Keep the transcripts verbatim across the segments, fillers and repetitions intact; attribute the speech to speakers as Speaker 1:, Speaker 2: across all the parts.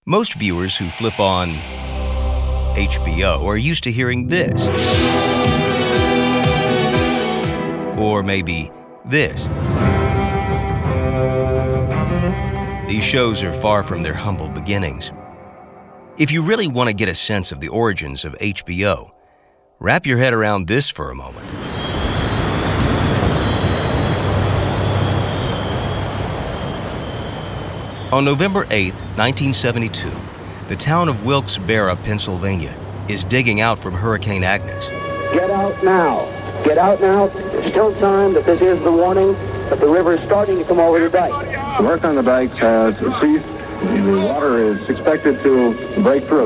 Speaker 1: Most viewers who flip on H B O are used to hearing this. Or maybe this. These shows are far from their humble beginnings. If you really want to get a sense of the origins of H B O, wrap your head around this for a moment. On November eighth, nineteen seventy-two, the town of Wilkes-Barre, Pennsylvania, is digging out from Hurricane Agnes.
Speaker 2: Get out now. Get out now. There's still time, but this is the warning that the river is starting to come over the dike.
Speaker 3: Work on the dikes has ceased. The water is expected to break through.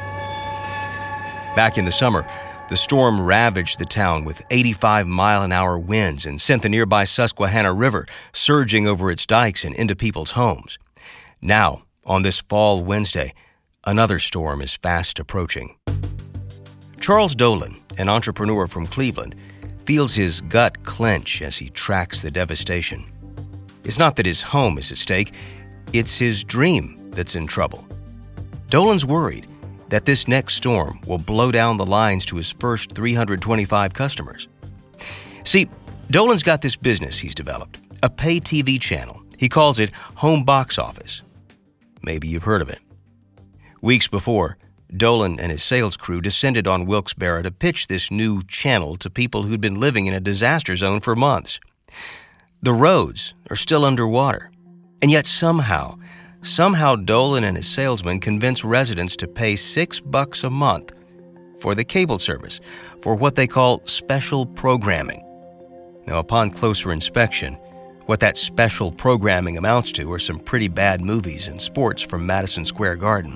Speaker 1: Back in the summer, the storm ravaged the town with eighty-five mile an hour winds and sent the nearby Susquehanna River surging over its dikes and into people's homes. Now, on this fall Wednesday, another storm is fast approaching. Charles Dolan, an entrepreneur from Cleveland, feels his gut clench as he tracks the devastation. It's not that his home is at stake, it's his dream that's in trouble. Dolan's worried that this next storm will blow down the lines to his first three hundred twenty-five customers. See, Dolan's got this business he's developed, a pay T V channel. He calls it Home Box Office. Maybe you've heard of it. Weeks before, Dolan and his sales crew descended on Wilkes-Barre to pitch this new channel to people who'd been living in a disaster zone for months. The roads are still underwater, and yet somehow, somehow Dolan and his salesmen convince residents to pay six bucks a month for the cable service, for what they call special programming. Now, upon closer inspection, what that special programming amounts to are some pretty bad movies and sports from Madison Square Garden.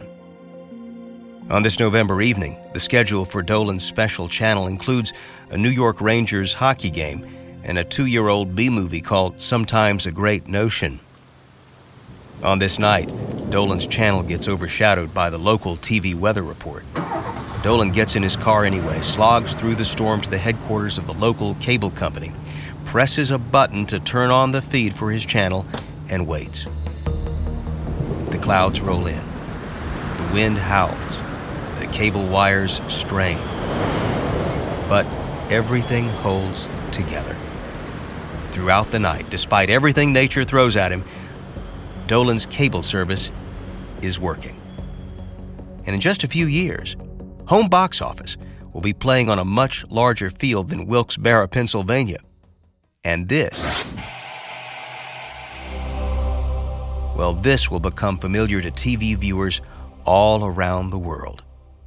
Speaker 1: On this November evening, the schedule for Dolan's special channel includes a New York Rangers hockey game and a two-year-old B-movie called Sometimes a Great Notion. On this night, Dolan's channel gets overshadowed by the local T V weather report. Dolan gets in his car anyway, slogs through the storm to the headquarters of the local cable company, presses a button to turn on the feed for his channel, and waits. The clouds roll in. The wind howls. The cable wires strain. But everything holds together. Throughout the night, despite everything nature throws at him, Dolan's cable service is working. And in just a few years, Home Box Office will be playing on a much larger field than Wilkes-Barre, Pennsylvania. And this, well, this will become familiar to T V viewers all around the world.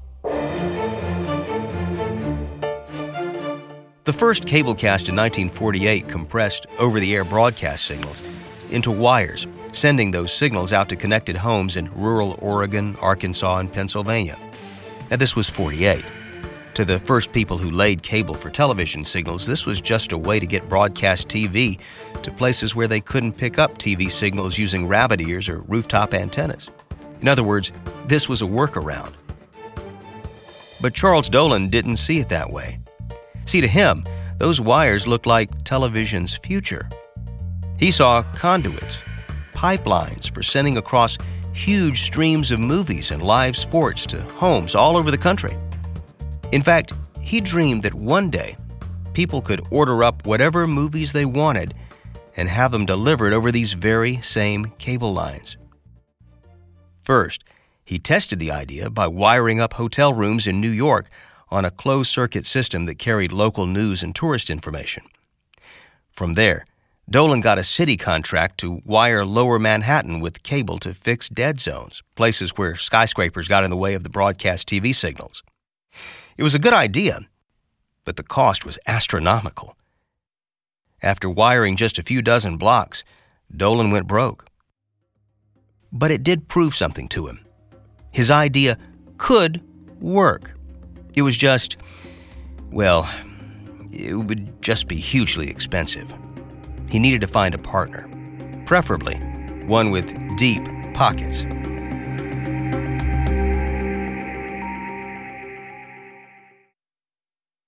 Speaker 1: The first cablecast in nineteen forty-eight compressed over-the-air broadcast signals into wires, sending those signals out to connected homes in rural Oregon, Arkansas, and Pennsylvania. Now, this was forty-eight. To the first people who laid cable for television signals, this was just a way to get broadcast T V to places where they couldn't pick up T V signals using rabbit ears or rooftop antennas. In other words, this was a workaround. But Charles Dolan didn't see it that way. See, to him, those wires looked like television's future. He saw conduits, pipelines for sending across huge streams of movies and live sports to homes all over the country. In fact, he dreamed that one day people could order up whatever movies they wanted and have them delivered over these very same cable lines. First, he tested the idea by wiring up hotel rooms in New York on a closed-circuit system that carried local news and tourist information. From there, Dolan got a city contract to wire Lower Manhattan with cable to fix dead zones, places where skyscrapers got in the way of the broadcast T V signals. It was a good idea, but the cost was astronomical. After wiring just a few dozen blocks, Dolan went broke. But it did prove something to him. His idea could work. It was just, well, it would just be hugely expensive. He needed to find a partner, preferably one with deep pockets.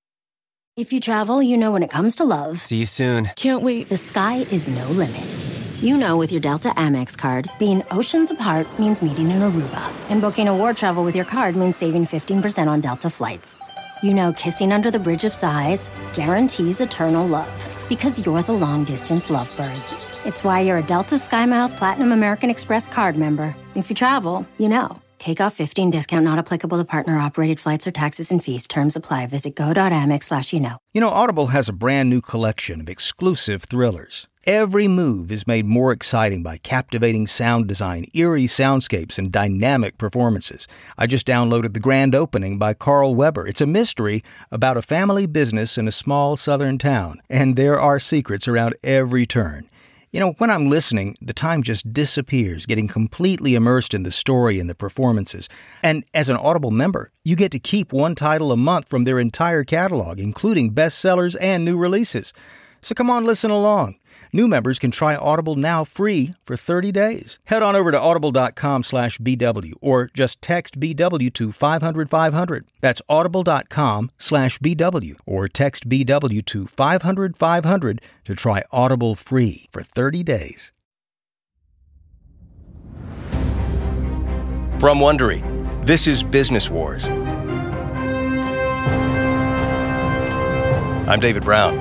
Speaker 4: If you travel, you know when it comes to love.
Speaker 5: See you soon.
Speaker 6: Can't wait.
Speaker 4: The sky is no limit. You know with your Delta Amex card, being oceans apart means meeting in Aruba. And booking a war travel with your card means saving fifteen percent on Delta flights. You know kissing under the Bridge of Sighs guarantees eternal love. Because you're the long-distance lovebirds. It's why you're a Delta SkyMiles Platinum American Express card member. If you travel, you know. Take off fifteen discount not applicable to partner-operated flights or taxes and fees. Terms apply. Visit go.amex slash you know.
Speaker 5: You know, Audible has a brand new collection of exclusive thrillers. Every move is made more exciting by captivating sound design, eerie soundscapes, and dynamic performances. I just downloaded The Grand Opening by Carl Weber. It's a mystery about a family business in a small southern town, and there are secrets around every turn. You know, when I'm listening, the time just disappears, getting completely immersed in the story and the performances. And as an Audible member, you get to keep one title a month from their entire catalog, including bestsellers and new releases. So come on, listen along. New members can try Audible now free for thirty days. Head on over to audible.com slash BW or just text B W to five hundred five hundred. That's audible.com slash BW or text B W to five hundred five hundred to try Audible free for thirty days.
Speaker 1: From Wondery, this is Business Wars. I'm David Brown.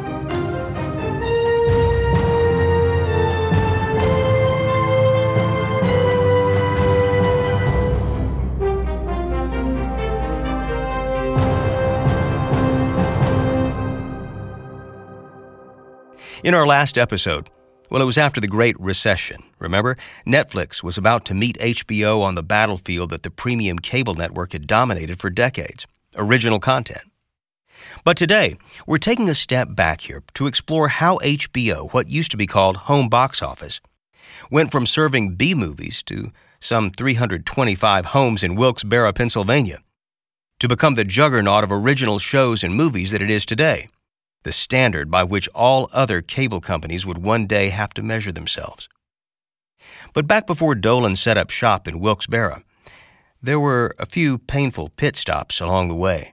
Speaker 1: In our last episode, well, it was after the Great Recession, remember? Netflix was about to meet H B O on the battlefield that the premium cable network had dominated for decades, original content. But today, we're taking a step back here to explore how H B O, what used to be called home box office, went from serving B-movies to some three hundred twenty-five homes in Wilkes-Barre, Pennsylvania, to become the juggernaut of original shows and movies that it is today, the standard by which all other cable companies would one day have to measure themselves. But back before Dolan set up shop in Wilkes-Barre, there were a few painful pit stops along the way.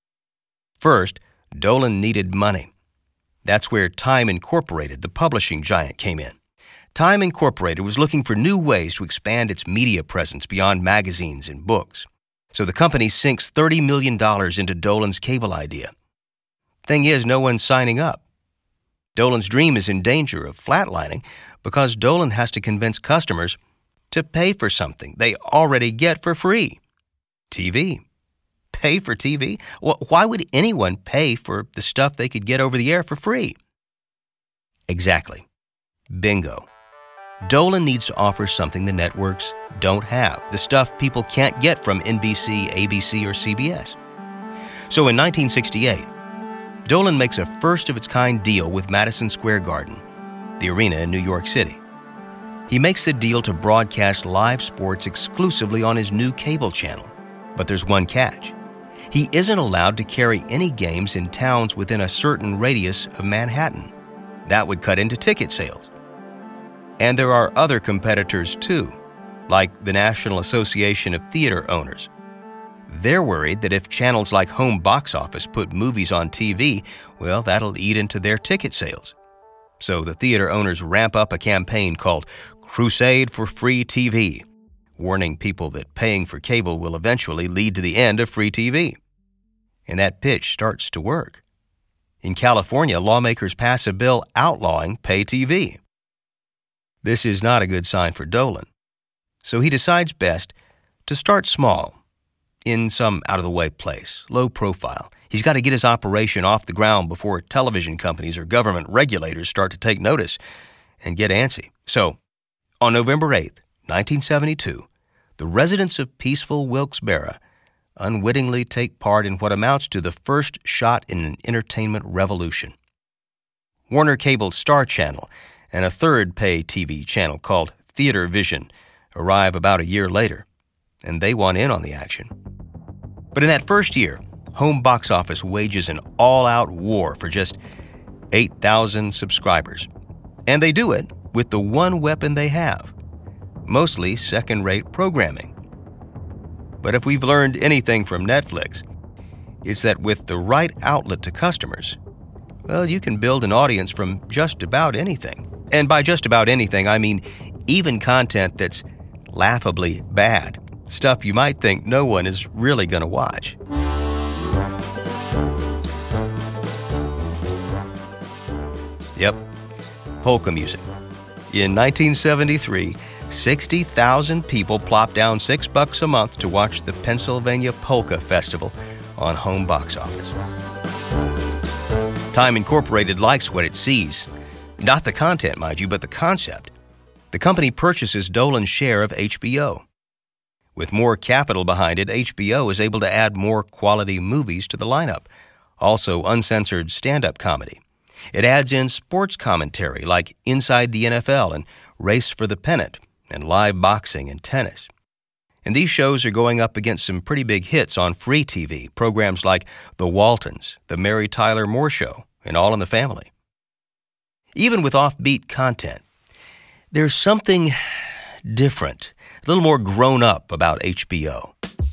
Speaker 1: First, Dolan needed money. That's where Time Incorporated, the publishing giant, came in. Time Incorporated was looking for new ways to expand its media presence beyond magazines and books. So the company sinks thirty million dollars into Dolan's cable idea. Thing is, no one's signing up. Dolan's dream is in danger of flatlining because Dolan has to convince customers to pay for something they already get for free. T V. Pay for T V? Why would anyone pay for the stuff they could get over the air for free? Exactly. Bingo. Dolan needs to offer something the networks don't have, the stuff people can't get from N B C, A B C, or C B S. So in nineteen sixty-eight, Dolan makes a first-of-its-kind deal with Madison Square Garden, the arena in New York City. He makes the deal to broadcast live sports exclusively on his new cable channel. But there's one catch. He isn't allowed to carry any games in towns within a certain radius of Manhattan. That would cut into ticket sales. And there are other competitors, too, like the National Association of Theater Owners. They're worried that if channels like Home Box Office put movies on T V, well, that'll eat into their ticket sales. So the theater owners ramp up a campaign called Crusade for Free T V, warning people that paying for cable will eventually lead to the end of free T V. And that pitch starts to work. In California, lawmakers pass a bill outlawing pay T V. This is not a good sign for Dolan. So he decides best to start small, in some out-of-the-way place, low profile. He's got to get his operation off the ground before television companies or government regulators start to take notice and get antsy. So, on November eighth, nineteen seventy-two, the residents of peaceful Wilkes-Barre unwittingly take part in what amounts to the first shot in an entertainment revolution. Warner Cable's Star Channel and a third pay T V channel called Theater Vision arrive about a year later, and they want in on the action. But in that first year, Home Box Office wages an all-out war for just eight thousand subscribers. And they do it with the one weapon they have, mostly second-rate programming. But if we've learned anything from Netflix, it's that with the right outlet to customers, well, you can build an audience from just about anything. And by just about anything, I mean even content that's laughably bad. Stuff you might think no one is really going to watch. Yep, polka music. In nineteen seventy-three, sixty thousand people plopped down six bucks a month to watch the Pennsylvania Polka Festival on home box office. Time Incorporated likes what it sees. Not the content, mind you, but the concept. The company purchases Dolan's share of H B O. With more capital behind it, H B O is able to add more quality movies to the lineup, also uncensored stand-up comedy. It adds in sports commentary like Inside the N F L and Race for the Pennant and live boxing and tennis. And these shows are going up against some pretty big hits on free T V, programs like The Waltons, The Mary Tyler Moore Show, and All in the Family. Even with offbeat content, there's something different, a little more grown up about H B O.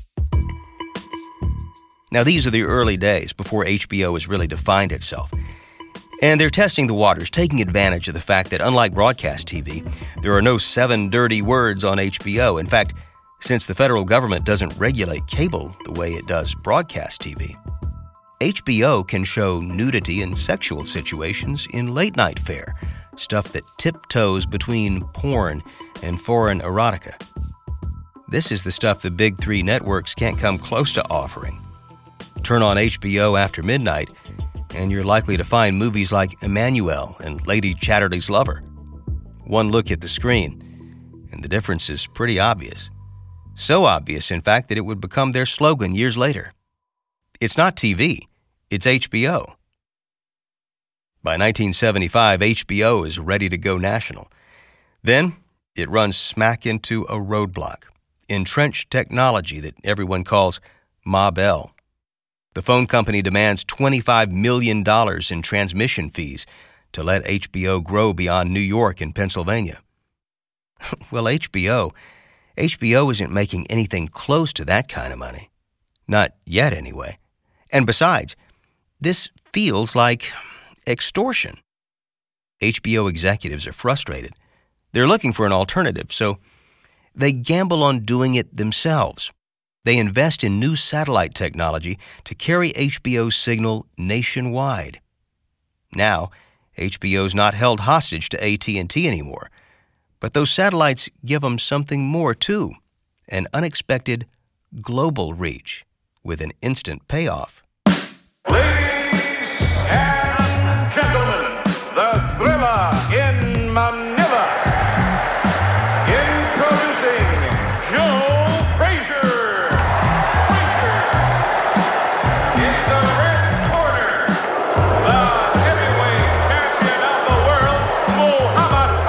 Speaker 1: Now, these are the early days before H B O has really defined itself. And they're testing the waters, taking advantage of the fact that unlike broadcast T V, there are no seven dirty words on H B O. In fact, since the federal government doesn't regulate cable the way it does broadcast T V, H B O can show nudity and sexual situations in late-night fare, stuff that tiptoes between porn and foreign erotica. This is the stuff the big three networks can't come close to offering. Turn on H B O after midnight, and you're likely to find movies like Emmanuel and Lady Chatterley's Lover. One look at the screen, and the difference is pretty obvious. So obvious, in fact, that it would become their slogan years later. It's not T V, it's H B O. By nineteen seventy-five, H B O is ready to go national. Then, it runs smack into a roadblock, entrenched technology that everyone calls Ma Bell. The phone company demands twenty-five million dollars in transmission fees to let H B O grow beyond New York and Pennsylvania. Well, H B O, H B O isn't making anything close to that kind of money. Not yet, anyway. And besides, this feels like extortion. H B O executives are frustrated. They're looking for an alternative, so they gamble on doing it themselves. They invest in new satellite technology to carry H B O's signal nationwide. Now, H B O's not held hostage to A T and T anymore, but those satellites give them something more too, an unexpected global reach with an instant payoff.
Speaker 6: Ladies and gentlemen, the Thriller in Manila. Introducing Joe Frazier. Frazier. In the red corner, the heavyweight champion of the world, Muhammad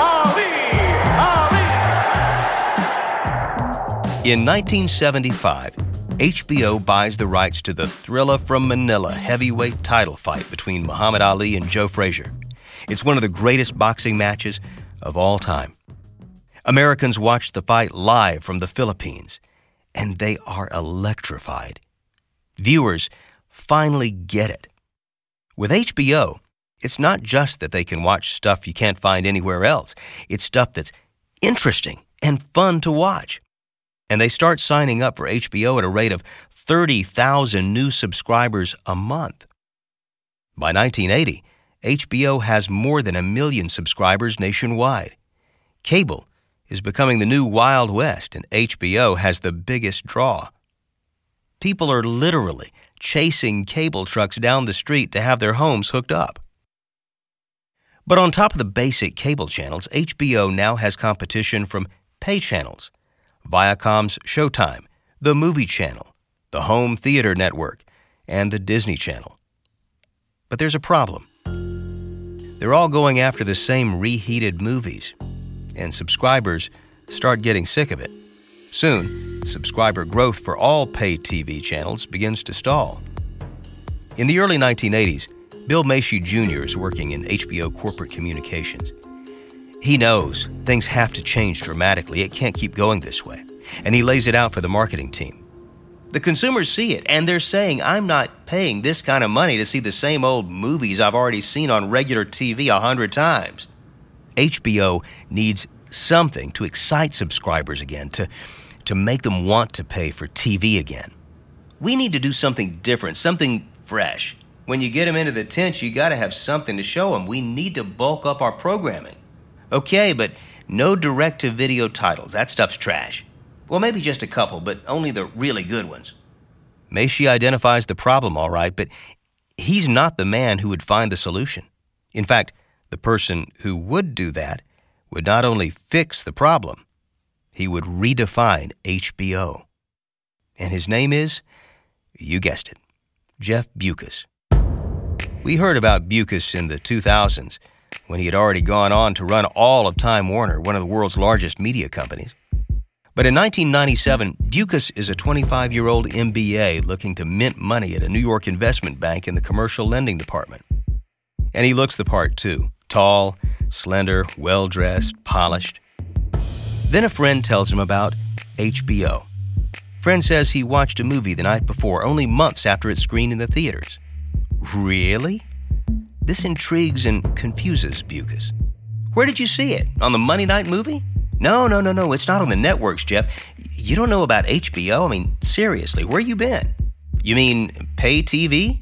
Speaker 6: Ali. Ali.
Speaker 1: In nineteen seventy-five, H B O buys the rights to the Thriller from Manila heavyweight title fight between Muhammad Ali and Joe Frazier. It's one of the greatest boxing matches of all time. Americans watch the fight live from the Philippines, and they are electrified. Viewers finally get it. With H B O, it's not just that they can watch stuff you can't find anywhere else. It's stuff that's interesting and fun to watch. And they start signing up for H B O at a rate of thirty thousand new subscribers a month. By nineteen eighty, H B O has more than a million subscribers nationwide. Cable is becoming the new Wild West, and H B O has the biggest draw. People are literally chasing cable trucks down the street to have their homes hooked up. But on top of the basic cable channels, H B O now has competition from pay channels. Viacom's Showtime, the Movie Channel, the Home Theater Network, and the Disney Channel. But there's a problem. They're all going after the same reheated movies, and subscribers start getting sick of it. Soon, subscriber growth for all pay T V channels begins to stall. In the early nineteen eighties, Bill Macy Junior is working in H B O corporate communications. He knows things have to change dramatically. It can't keep going this way. And he lays it out for the marketing team. The consumers see it, and they're saying, I'm not paying this kind of money to see the same old movies I've already seen on regular T V a hundred times. H B O needs something to excite subscribers again, to, to make them want to pay for T V again. We need to do something different, something fresh. When you get them into the tent, you got to have something to show them. We need to bulk up our programming. Okay, but no direct-to-video titles. That stuff's trash. Well, maybe just a couple, but only the really good ones. Maishi identifies the problem all right, but he's not the man who would find the solution. In fact, the person who would do that would not only fix the problem, he would redefine H B O. And his name is, you guessed it, Jeff Bewkes. We heard about Bewkes in the two thousands, when he had already gone on to run all of Time Warner, one of the world's largest media companies. But in nineteen ninety-seven, Bewkes is a twenty-five-year-old M B A looking to mint money at a New York investment bank in the commercial lending department. And he looks the part, too. Tall, slender, well-dressed, polished. Then a friend tells him about H B O. Friend says he watched a movie the night before, only months after it screened in the theaters. Really? This intrigues and confuses Bewkes. Where did you see it? On the Monday night movie? No, no, no, no. It's not on the networks, Jeff. You don't know about H B O? I mean, seriously, where you been? You mean pay T V?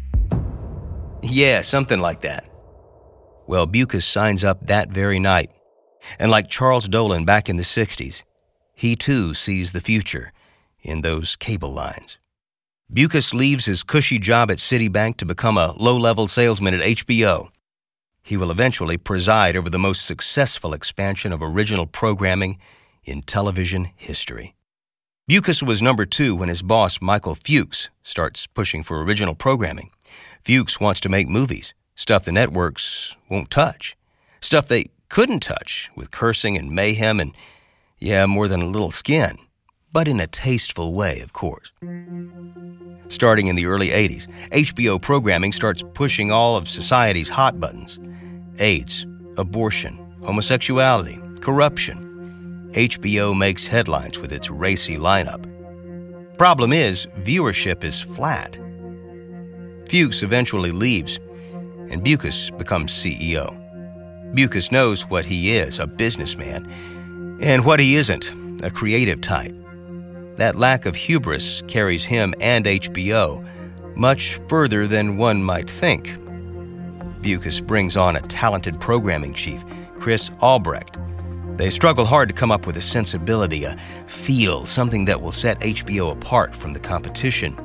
Speaker 1: Yeah, something like that. Well, Bewkes signs up that very night. And like Charles Dolan back in the sixties, he too sees the future in those cable lines. Bewkes leaves his cushy job at Citibank to become a low-level salesman at H B O. He will eventually preside over the most successful expansion of original programming in television history. Bewkes was number two when his boss, Michael Fuchs, starts pushing for original programming. Fuchs wants to make movies, stuff the networks won't touch, stuff they couldn't touch with cursing and mayhem and, yeah, more than a little skin, but in a tasteful way, of course. Starting in the early eighties, H B O programming starts pushing all of society's hot buttons. AIDS, abortion, homosexuality, corruption. H B O makes headlines with its racy lineup. Problem is, viewership is flat. Fuchs eventually leaves, and Bewkes becomes C E O. Bewkes knows what he is, a businessman, and what he isn't, a creative type. That lack of hubris carries him and H B O much further than one might think. Bewkes brings on a talented programming chief, Chris Albrecht. They struggle hard to come up with a sensibility, a feel, something that will set H B O apart from the competition.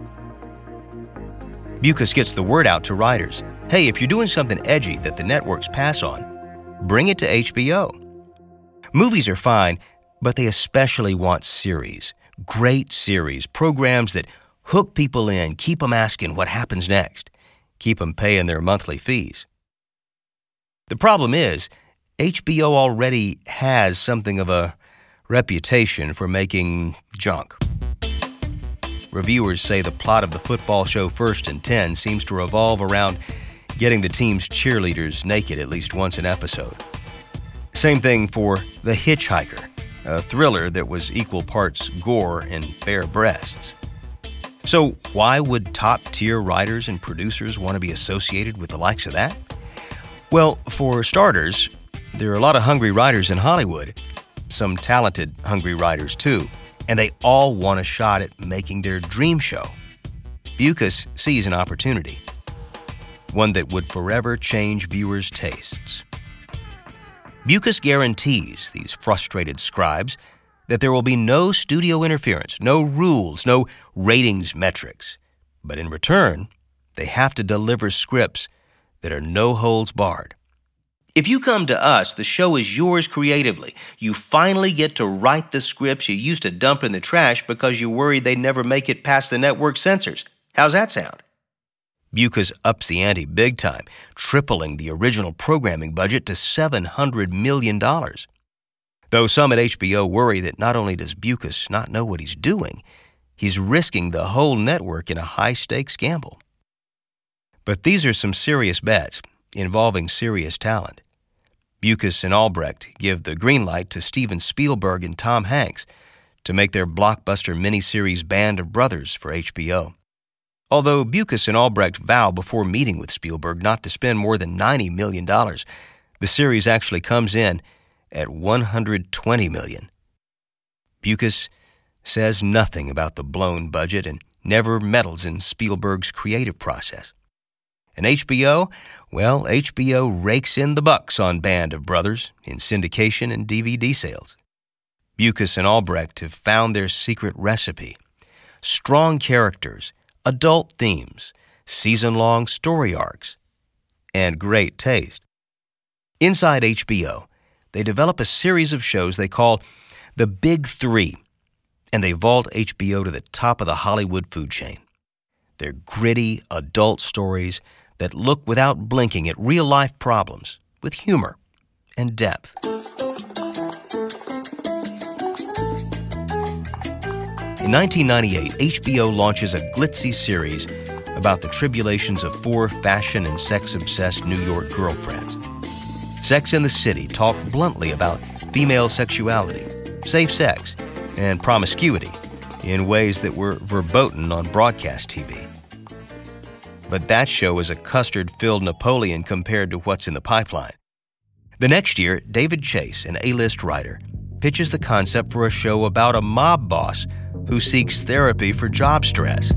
Speaker 1: Bewkes gets the word out to writers. Hey, if you're doing something edgy that the networks pass on, bring it to H B O. Movies are fine, but they especially want series. Great series, programs that hook people in, keep them asking what happens next, keep them paying their monthly fees. The problem is, H B O already has something of a reputation for making junk. Reviewers say the plot of the football show First and Ten seems to revolve around getting the team's cheerleaders naked at least once an episode. Same thing for The Hitchhiker, a thriller that was equal parts gore and bare breasts. So why would top-tier writers and producers want to be associated with the likes of that? Well, for starters, there are a lot of hungry writers in Hollywood, some talented hungry writers too, and they all want a shot at making their dream show. Bewkes sees an opportunity, one that would forever change viewers' tastes. Bewkes guarantees these frustrated scribes that there will be no studio interference, no rules, no ratings metrics. But in return, they have to deliver scripts that are no holds barred. If you come to us, the show is yours creatively. You finally get to write the scripts you used to dump in the trash because you worried they'd never make it past the network censors. How's that sound? Bewkes ups the ante big time, tripling the original programming budget to seven hundred million dollars. Though some at H B O worry that not only does Bewkes not know what he's doing, he's risking the whole network in a high-stakes gamble. But these are some serious bets involving serious talent. Bewkes and Albrecht give the green light to Steven Spielberg and Tom Hanks to make their blockbuster miniseries Band of Brothers for H B O. Although Bewkes and Albrecht vow before meeting with Spielberg not to spend more than ninety million dollars, The series actually comes in at one hundred twenty million dollars. Bukis says nothing about the blown budget and never meddles in Spielberg's creative process. And H B O, well, H B O rakes in the bucks on Band of Brothers in syndication and D V D sales. Bukis and Albrecht have found their secret recipe: strong characters, adult themes, season-long story arcs, and great taste. Inside H B O, they develop a series of shows they call The Big Three, and they vault H B O to the top of the Hollywood food chain. They're gritty, adult stories that look without blinking at real-life problems with humor and depth. In nineteen ninety-eight, H B O launches a glitzy series about the tribulations of four fashion and sex-obsessed New York girlfriends. Sex and the City talked bluntly about female sexuality, safe sex, and promiscuity in ways that were verboten on broadcast T V. But that show is a custard-filled Napoleon compared to what's in the pipeline. The next year, David Chase, an A-list writer, pitches the concept for a show about a mob boss who seeks therapy for job stress.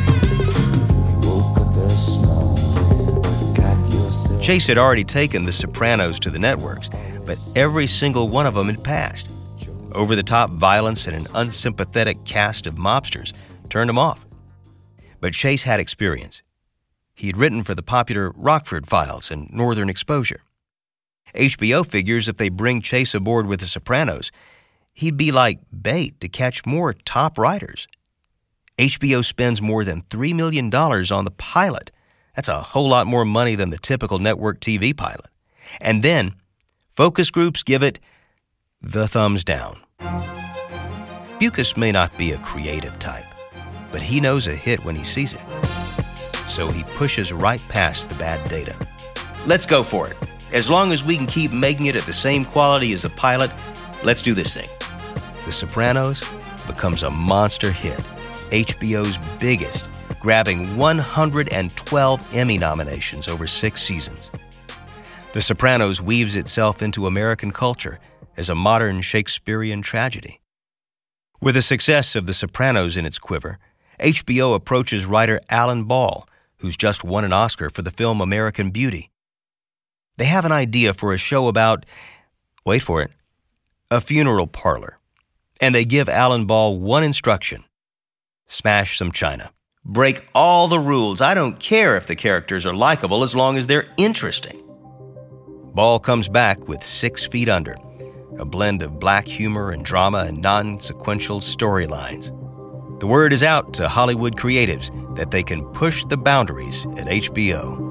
Speaker 1: Chase had already taken The Sopranos to the networks, but every single one of them had passed. Over-the-top violence and an unsympathetic cast of mobsters turned him off. But Chase had experience. He had written for the popular Rockford Files and Northern Exposure. H B O figures if they bring Chase aboard with The Sopranos, he'd be like bait to catch more top writers. H B O spends more than three million dollars on the pilot. That's a whole lot more money than the typical network T V pilot. And then, focus groups give it the thumbs down. Bukis may not be a creative type, but he knows a hit when he sees it. So he pushes right past the bad data. Let's go for it. As long as we can keep making it at the same quality as the pilot, let's do this thing. The Sopranos becomes a monster hit, H B O's biggest, grabbing one hundred twelve Emmy nominations over six seasons. The Sopranos weaves itself into American culture as a modern Shakespearean tragedy. With the success of The Sopranos in its quiver, H B O approaches writer Alan Ball, who's just won an Oscar for the film American Beauty. They have an idea for a show about, wait for it, a funeral parlor. And they give Alan Ball one instruction: smash some china. Break all the rules. I don't care if the characters are likable as long as they're interesting. Ball comes back with Six Feet Under, a blend of black humor and drama and non-sequential storylines. The word is out to Hollywood creatives that they can push the boundaries at H B O.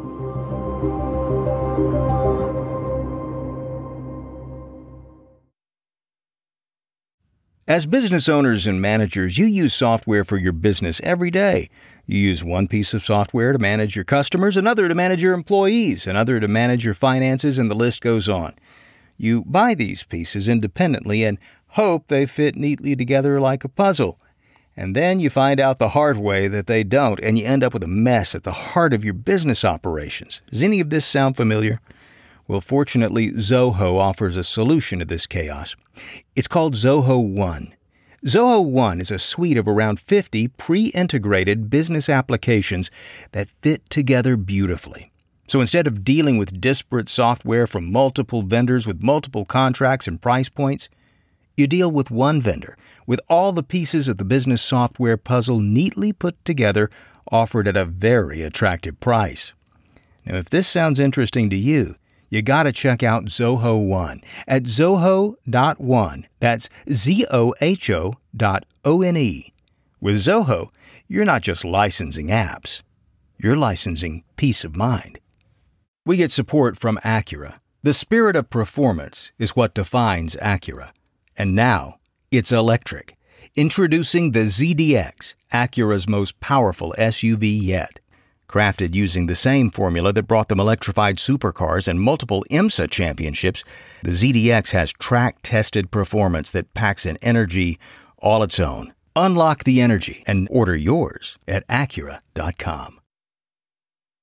Speaker 5: As business owners and managers, you use software for your business every day. You use one piece of software to manage your customers, another to manage your employees, another to manage your finances, and the list goes on. You buy these pieces independently and hope they fit neatly together like a puzzle. And then you find out the hard way that they don't, and you end up with a mess at the heart of your business operations. Does any of this sound familiar? Well, fortunately, Zoho offers a solution to this chaos. It's called Zoho One. Zoho One is a suite of around fifty pre-integrated business applications that fit together beautifully. So instead of dealing with disparate software from multiple vendors with multiple contracts and price points, you deal with one vendor with all the pieces of the business software puzzle neatly put together, offered at a very attractive price. Now, if this sounds interesting to you, you got to check out Zoho One at zoho dot one. That's Z O H O dot O N E. With Zoho, you're not just licensing apps. You're licensing peace of mind. We get support from Acura. The spirit of performance is what defines Acura. And now, it's electric. Introducing the Z D X, Acura's most powerful S U V yet. Crafted using the same formula that brought them electrified supercars and multiple IMSA championships, the Z D X has track-tested performance that packs an energy all its own. Unlock the energy and order yours at Acura dot com.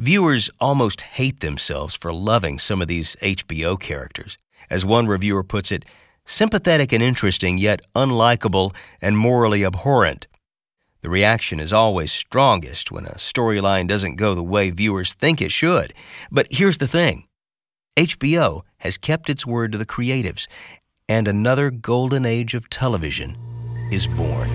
Speaker 1: Viewers almost hate themselves for loving some of these H B O characters. As one reviewer puts it, sympathetic and interesting, yet unlikable and morally abhorrent. The reaction is always strongest when a storyline doesn't go the way viewers think it should. But here's the thing. H B O has kept its word to the creatives, and another golden age of television is born.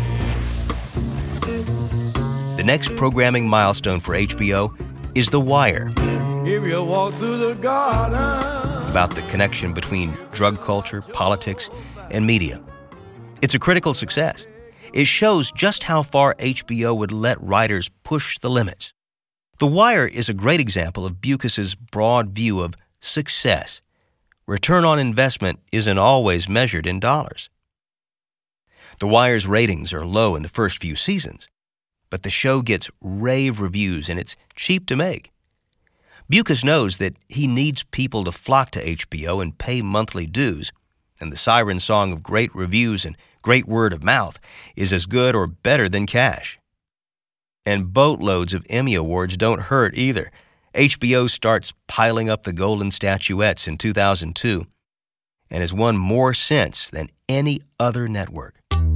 Speaker 1: The next programming milestone for H B O is The Wire.
Speaker 7: If you walk through the garden.
Speaker 1: About the connection between drug culture, politics, and media. It's a critical success. It shows just how far H B O would let writers push the limits. The Wire is a great example of Bukas's broad view of success. Return on investment isn't always measured in dollars. The Wire's ratings are low in the first few seasons, but the show gets rave reviews and it's cheap to make. Bukas knows that he needs people to flock to H B O and pay monthly dues, and the siren song of great reviews and great word of mouth is as good or better than cash. And boatloads of Emmy Awards don't hurt either. H B O starts piling up the golden statuettes in two thousand two and has won more since than any other network.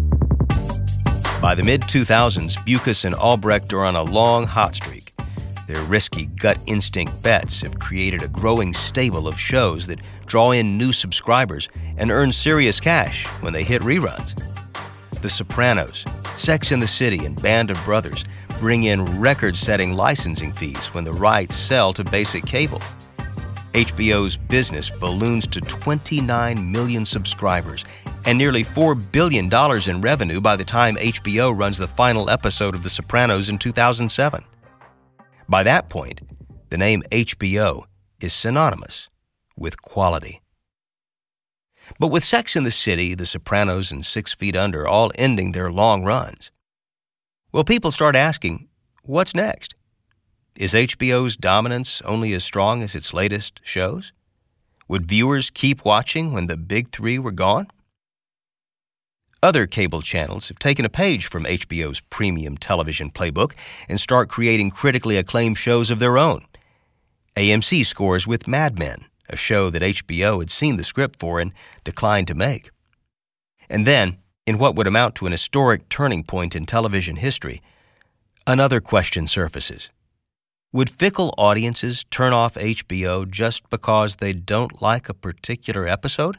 Speaker 1: By the mid two thousands, Bukas and Albrecht are on a long hot streak. Their risky gut instinct bets have created a growing stable of shows that draw in new subscribers and earn serious cash when they hit reruns. The Sopranos, Sex and the City, and Band of Brothers bring in record-setting licensing fees when the rights sell to basic cable. H B O's business balloons to twenty-nine million subscribers and nearly four billion dollars in revenue by the time H B O runs the final episode of The Sopranos in two thousand seven. By that point, the name H B O is synonymous with quality. But with Sex and the City, The Sopranos, and Six Feet Under all ending their long runs, well, people start asking, what's next? Is H B O's dominance only as strong as its latest shows? Would viewers keep watching when the big three were gone? Other cable channels have taken a page from H B O's premium television playbook and start creating critically acclaimed shows of their own. A M C scores with Mad Men, a show that H B O had seen the script for and declined to make. And then, in what would amount to an historic turning point in television history, another question surfaces. Would fickle audiences turn off H B O just because they don't like a particular episode?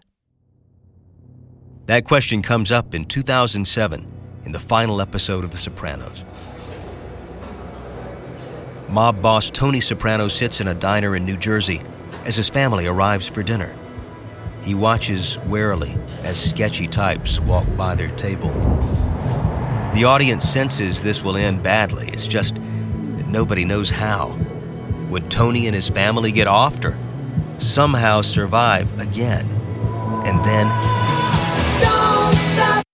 Speaker 1: That question comes up in two thousand seven in the final episode of The Sopranos. Mob boss Tony Soprano sits in a diner in New Jersey as his family arrives for dinner. He watches warily as sketchy types walk by their table. The audience senses this will end badly. It's just that nobody knows how. Would Tony and his family get off or somehow survive again? And then... Don't stop!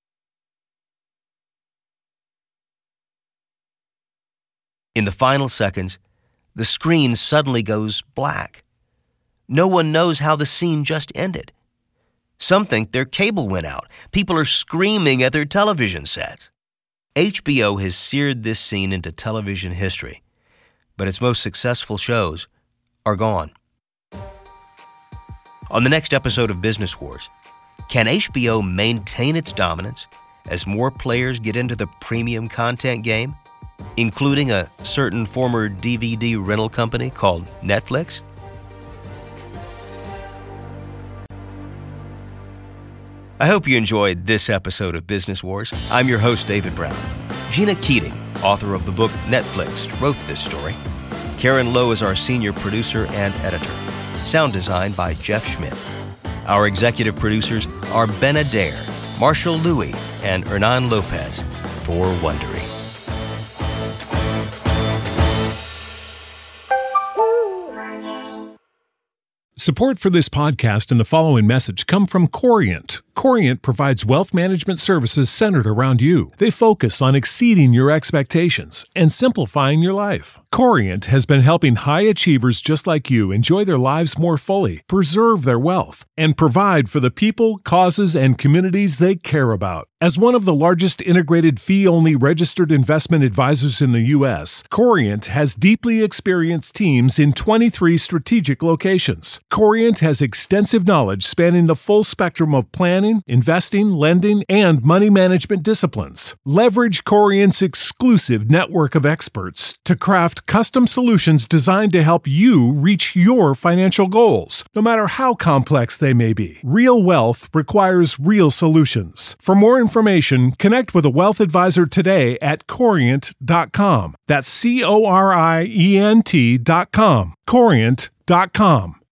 Speaker 1: In the final seconds, the screen suddenly goes black. No one knows how the scene just ended. Some think their cable went out. People are screaming at their television sets. H B O has seared this scene into television history, but its most successful shows are gone. On the next episode of Business Wars, can H B O maintain its dominance as more players get into the premium content game, including a certain former D V D rental company called Netflix? I hope you enjoyed this episode of Business Wars. I'm your host, David Brown. Gina Keating, author of the book Netflix, wrote this story. Karen Lowe is our senior producer and editor. Sound design by Jeff Schmidt. Our executive producers are Ben Adair, Marshall Louis, and Hernan Lopez for Wondery.
Speaker 8: Support for this podcast and the following message come from Corient. Corient provides wealth management services centered around you. They focus on exceeding your expectations and simplifying your life. Corient has been helping high achievers just like you enjoy their lives more fully, preserve their wealth, and provide for the people, causes, and communities they care about. As one of the largest integrated fee-only registered investment advisors in the U S, Corient has deeply experienced teams in twenty-three strategic locations. Corient has extensive knowledge spanning the full spectrum of planning, investing, lending, and money management disciplines. Leverage Corient's exclusive network of experts to craft custom solutions designed to help you reach your financial goals, no matter how complex they may be. Real wealth requires real solutions. For more information, connect with a wealth advisor today at corient dot com. That's C O R I E N T dot com. corient dot com.